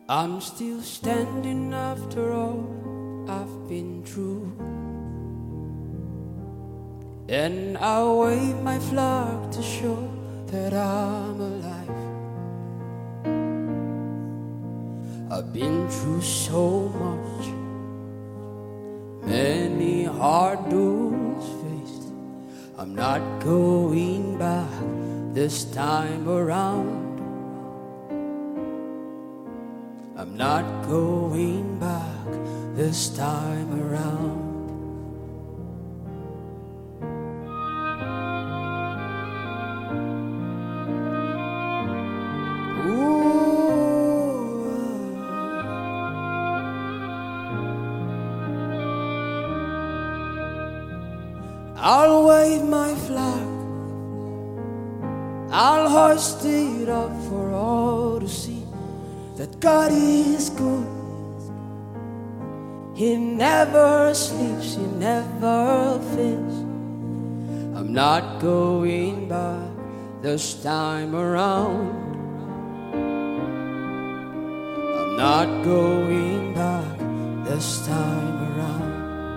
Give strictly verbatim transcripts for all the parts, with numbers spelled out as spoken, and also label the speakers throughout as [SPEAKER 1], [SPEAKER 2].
[SPEAKER 1] I'm still standing after all I've been through, and I'll wave my flag to show that I'm alive. I've been through so much, many hard doors faced. I'm not going back this time around. I'm not going back this time around. Ooh. I'll wave my flag, I'll hoist it up for all to see that God is good. He never sleeps, He never fails. I'm not going back this time around. I'm not going back this time around.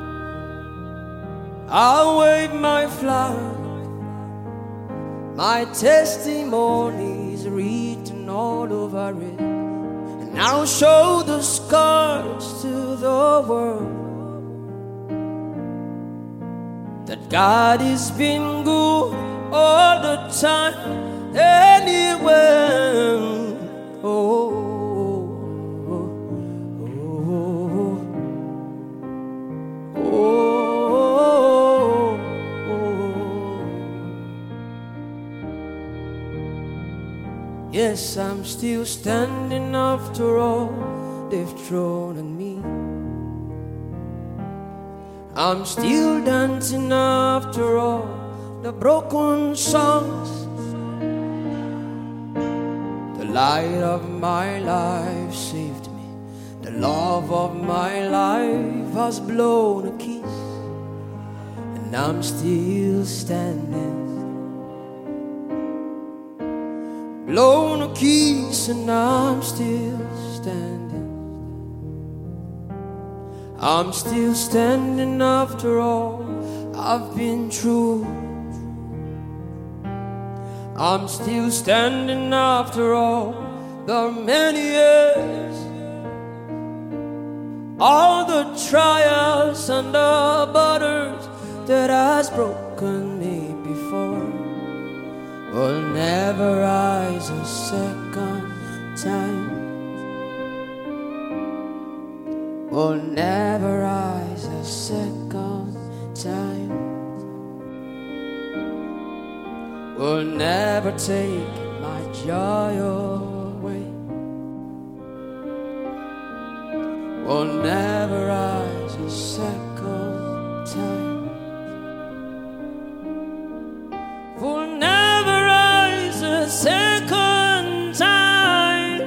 [SPEAKER 1] I'll wave my flag, my testimony is written all over it. And I'll show the scars to the world that God has been good all the time, anywhere. Oh, oh, oh, oh, oh. Yes, I'm still standing after all they've thrown at me. I'm still dancing after all the broken songs. The light of my life saved me. The love of my life has blown a kiss, and I'm still standing. Blown a kiss and I'm still standing. I'm still standing after all I've been through. I'm still standing after all the many years, all the trials and the borders that has broken me before will never rise a second time. Will never rise a second time. Will never take my joy away. Will never rise a second time. Will never rise a second time.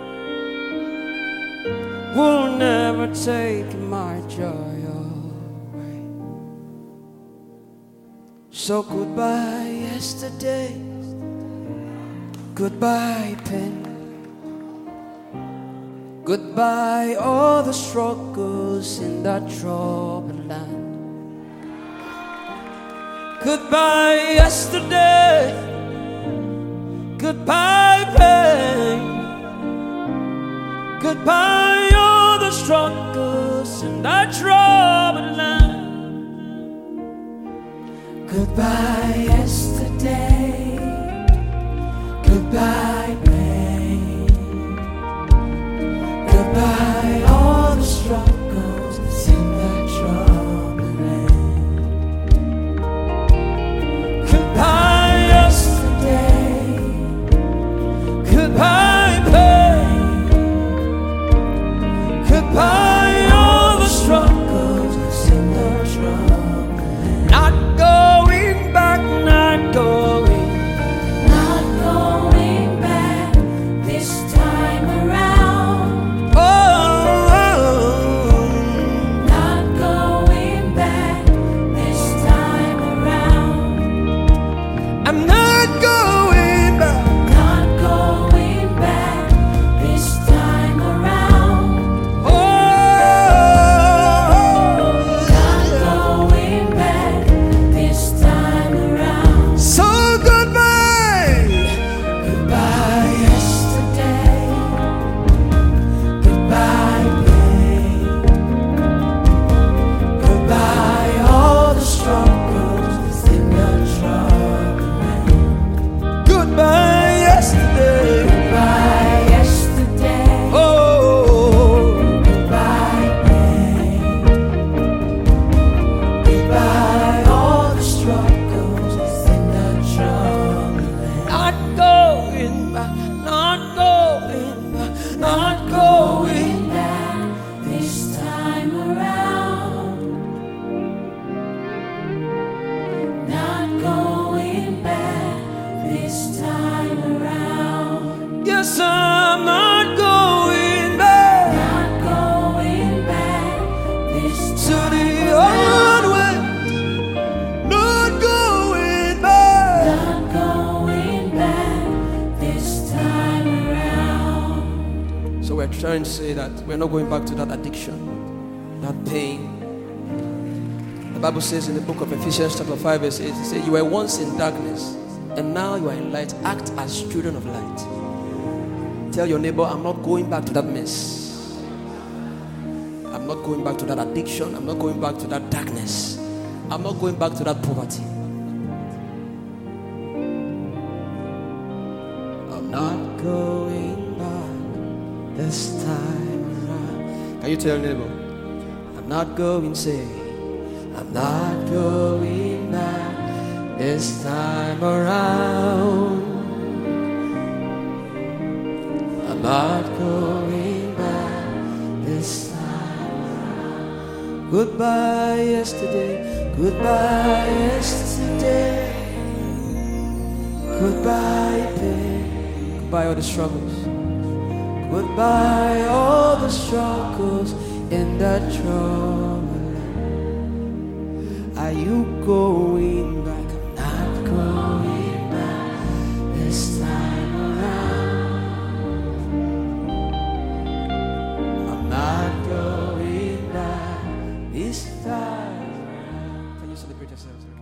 [SPEAKER 1] Will never take my joy away. So goodbye yesterday, goodbye pain, goodbye all the struggles in that troubled land. Goodbye yesterday, goodbye pain, goodbye all the struggles in that troubled land. Goodbye yesterday, goodbye pain, goodbye all the struggles in that troubled land. Goodbye yesterday, goodbye pain, goodbye all the struggles in the trouble. Not going back, not going trying to say that we're not going back to that addiction, that pain. The Bible says in the book of Ephesians chapter five verse eight, it says, you were once in darkness and now you are in light. Act as children of light. Tell your neighbor, I'm not going back to that mess. I'm not going back to that addiction. I'm not going back to that darkness. I'm not going back to that poverty. I'm not going back this time around. Can you tell your neighbor? I'm not going, say, I'm not going back this time around. I'm not going back this time around. Goodbye yesterday. Goodbye yesterday. Goodbye pain. Goodbye all the struggles. Goodbye all the struggles in that trouble. Are you going back? I'm not going back this time around. I'm not going back this time around. Can you celebrate yourselves?